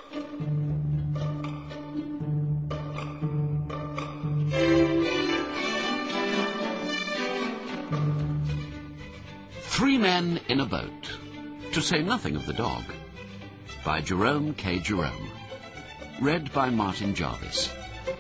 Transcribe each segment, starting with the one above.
Three Men in a Boat, to say nothing of the dog, by Jerome K. Jerome. Read by Martin Jarvis.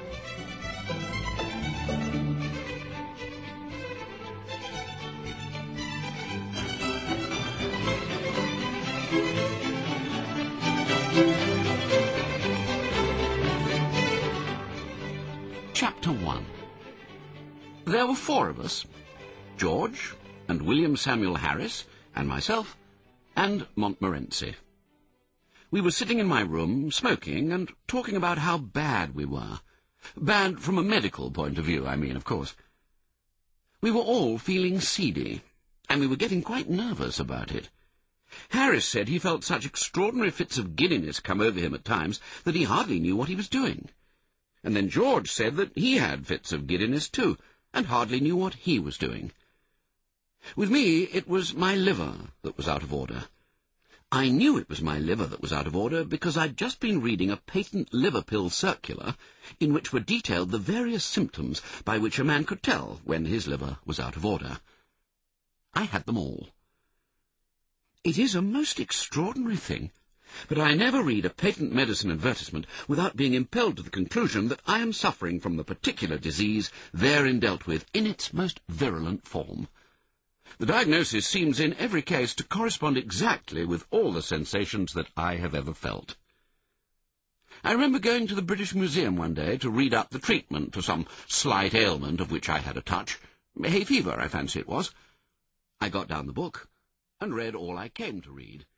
Chapter 1. There were four of us: George, and William Samuel Harris, and myself, and Montmorency. We were sitting in my room, smoking, and talking about how bad we were. Bad from a medical point of view, I mean, of course. We were all feeling seedy, and we were getting quite nervous about it. Harris said he felt such extraordinary fits of giddiness come over him at times that he hardly knew what he was doing. And then George said that he had fits of giddiness too, and hardly knew what he was doing. With me, it was my liver that was out of order. I knew it was my liver that was out of order because I'd just been reading a patent liver pill circular in which were detailed the various symptoms by which a man could tell when his liver was out of order. I had them all. It is a most extraordinary thing, but I never read a patent medicine advertisement without being impelled to the conclusion that I am suffering from the particular disease therein dealt with in its most virulent form. The diagnosis seems in every case to correspond exactly with all the sensations that I have ever felt. I remember going to the British Museum one day to read up the treatment for some slight ailment of which I had a touch. Hay fever, I fancy it was. I got down the book and read all I came to read.